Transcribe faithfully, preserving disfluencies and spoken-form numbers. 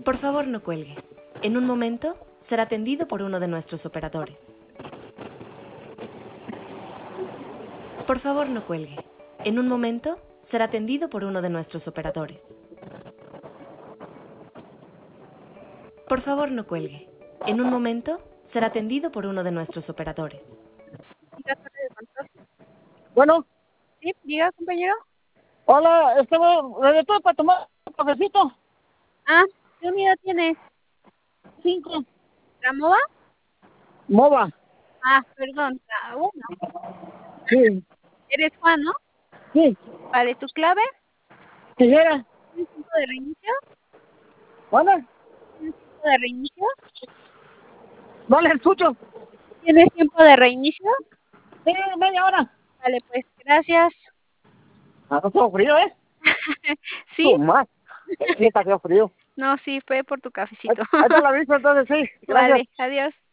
Por favor, no cuelgue. En un momento será atendido por uno de nuestros operadores. Por favor, no cuelgue. En un momento será atendido por uno de nuestros operadores. Por favor, no cuelgue. En un momento será atendido por uno de nuestros operadores. Bueno, Sí, diga, compañero. hola, estaba de todo para tomar un cafecito. Ah, ¿qué unidad tienes? Cinco. ¿La MOVA? Mova. Ah, perdón, la uno. Sí, Eres Juan, ¿no? sí. Vale, ¿tu clave? Tijera. ¿Tienes tiempo de reinicio? Hola. ¿Tienes tiempo de reinicio? No le escucho. ¿Tienes tiempo de reinicio? Sí, media hora. Vale, pues, gracias. Ah, no tengo frío, ¿eh? ¿Sí? Tu más. Sí, está frío. No, sí, fue por tu Ahí, cafecito. ahí te la aviso, entonces sí. Gracias. Vale, adiós.